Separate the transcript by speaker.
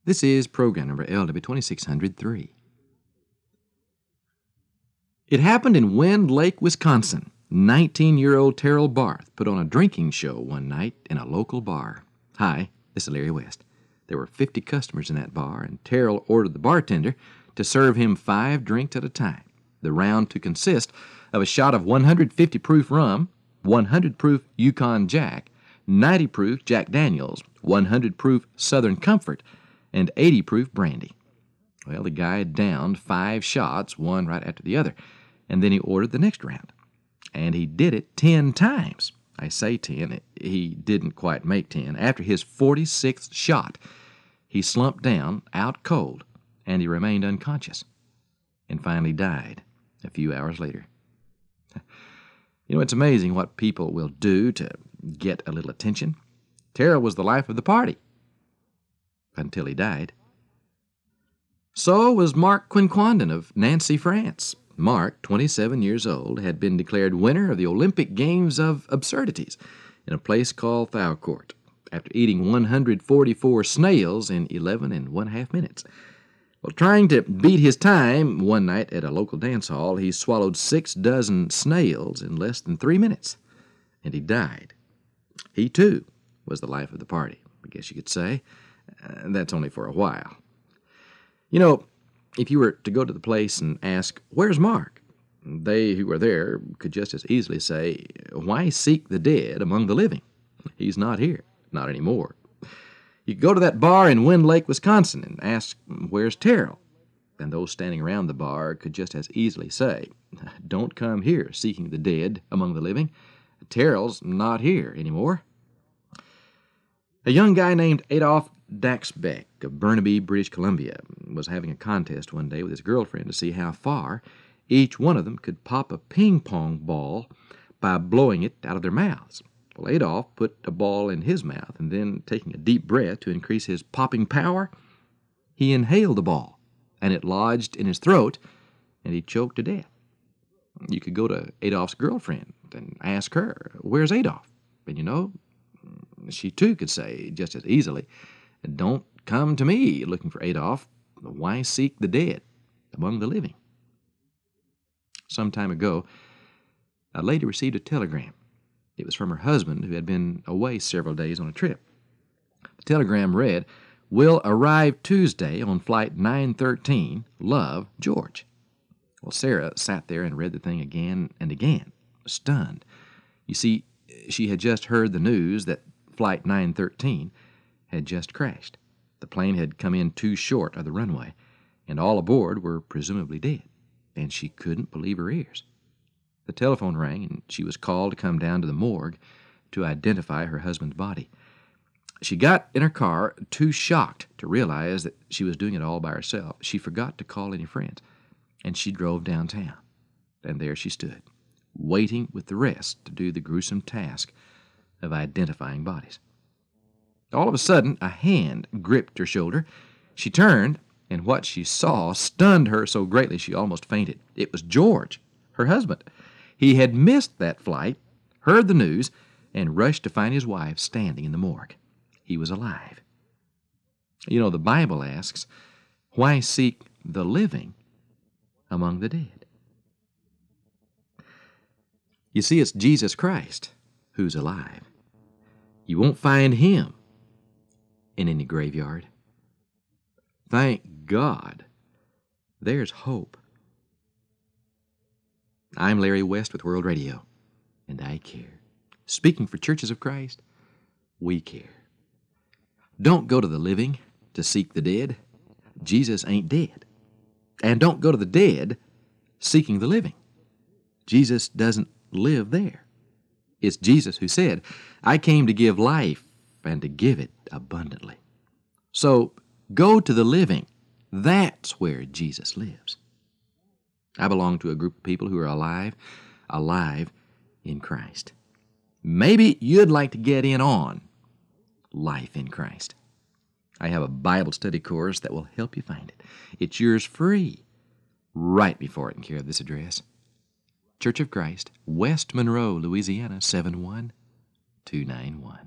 Speaker 1: This is program number LW2603. It happened in Wind Lake, Wisconsin. 19-year-old Terrell Barth put on a drinking show one night in a local bar. Hi, this is Larry West. There were 50 customers in that bar, and Terrell ordered the bartender to serve him 5 drinks at a time. The round to consist of a shot of 150 proof rum, 100 proof Yukon Jack, 90 proof Jack Daniels, 100 proof Southern Comfort, and 80 proof brandy. Well, the guy had downed 5 shots, one right after the other, and then he ordered the next round. And he did it 10 times. I say 10, he didn't quite make 10. After his 46th shot, he slumped down, out cold, and he remained unconscious, and finally died a few hours later. You know, it's amazing what people will do to get a little attention. Terrell was the life of the party until he died. So was Mark Quinquondon of Nancy, France. Mark, 27 years old, had been declared winner of the Olympic Games of Absurdities in a place called Thaucourt after eating 144 snails in 11 1/2 minutes. Well, trying to beat his time one night at a local dance hall, he swallowed 6 dozen snails in less than 3 minutes, and he died. He, too, was the life of the party, I guess you could say. That's only for a while. You know, if you were to go to the place and ask, "Where's Mark?" they who were there could just as easily say, "Why seek the dead among the living? He's not here, not anymore." You could go to that bar in Wind Lake, Wisconsin, and ask, "Where's Terrell?" And those standing around the bar could just as easily say, "Don't come here seeking the dead among the living. Terrell's not here anymore." A young guy named Adolf Daxbeck of Burnaby, British Columbia, was having a contest one day with his girlfriend to see how far each one of them could pop a ping-pong ball by blowing it out of their mouths. Well, Adolf put a ball in his mouth, and then, taking a deep breath to increase his popping power, he inhaled the ball, and it lodged in his throat, and he choked to death. You could go to Adolf's girlfriend and ask her, "Where's Adolf?" And you know, she too could say just as easily, "Don't come to me looking for Adolf. Why seek the dead among the living?" Some time ago, a lady received a telegram. It was from her husband, who had been away several days on a trip. The telegram read, "Will arrive Tuesday on flight 913. Love, George." Well, Sarah sat there and read the thing again and again, stunned. You see, she had just heard the news that Flight 913 had just crashed. The plane had come in too short of the runway, and all aboard were presumably dead, and she couldn't believe her ears. The telephone rang, and she was called to come down to the morgue to identify her husband's body. She got in her car, too shocked to realize that she was doing it all by herself. She forgot to call any friends, and she drove downtown. And there she stood, waiting with the rest to do the gruesome task of identifying bodies. All of a sudden, a hand gripped her shoulder. She turned, and what she saw stunned her so greatly she almost fainted. It was George, her husband. He had missed that flight, heard the news, and rushed to find his wife standing in the morgue. He was alive. You know, the Bible asks, "Why seek the living among the dead?" You see, it's Jesus Christ who's alive. You won't find him in any graveyard. Thank God, there's hope. I'm Larry West with World Radio, and I care. Speaking for Churches of Christ, we care. Don't go to the living to seek the dead. Jesus ain't dead. And don't go to the dead seeking the living. Jesus doesn't live there. It's Jesus who said, "I came to give life and to give it abundantly." So go to the living. That's where Jesus lives. I belong to a group of people who are alive in Christ. Maybe you'd like to get in on life in Christ. I have a Bible study course that will help you find it. It's yours free. Write me for it in care of this address. Church of Christ, West Monroe, Louisiana, 71291.